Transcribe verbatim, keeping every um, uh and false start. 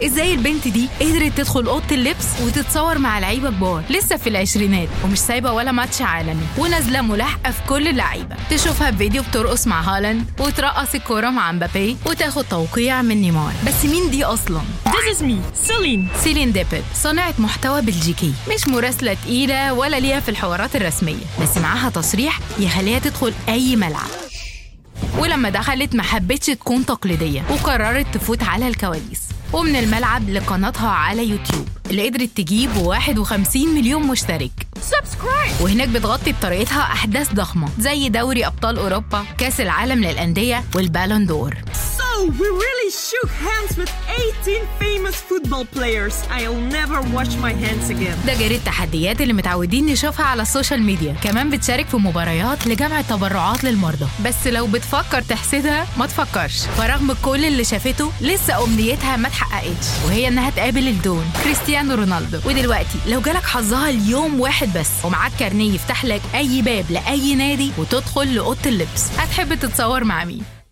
ازاي البنت دي قدرت تدخل اوضه اللبس وتتصور مع لعيبه كبار لسه في العشرينات ومش سايبه ولا ماتش عالمي، ونازله ملاحقه في كل اللعيبه. تشوفها في فيديو بترقص مع هالاند وترقص الكوره مع مبابي وتاخد توقيع من نيمار. بس مين دي اصلا؟ This is me, Celine. سيلين ديبل، صانعة محتوى بلجيكي، مش مراسلة تقيلة ولا ليها في الحوارات الرسمية، بس معاها تصريح يخليها تدخل أي ملعب. ولما دخلت ما حبتش تكون تقليدية وقررت تفوت على الكواليس، ومن الملعب لقناتها على يوتيوب اللي قدرت تجيب واحد وخمسين مليون مشترك. Subscribe. وهناك بتغطي بطريقتها أحداث ضخمة زي دوري أبطال أوروبا، كأس العالم للأندية، والبالون دور. So we really shook hands with eighteen famous football players. I'll never wash my hands again. ده غير التحديات اللي متعودين نشوفها على السوشيال ميديا. كمان بتشارك في مباريات لجمع تبرعات للمرضى. بس لو بتفكر تحسدها ما تفكرش، فرغم كل اللي شافته لسه أمنيتها ما اتحققتش، وهي إنها تقابل الدون كريستيانو رونالدو. ودلوقتي لو جالك حظها اليوم واحد بس ومعاك كارنيه يفتح لك أي باب لأي نادي وتدخل لأوضة اللبس، هتحب تتصور مع مين؟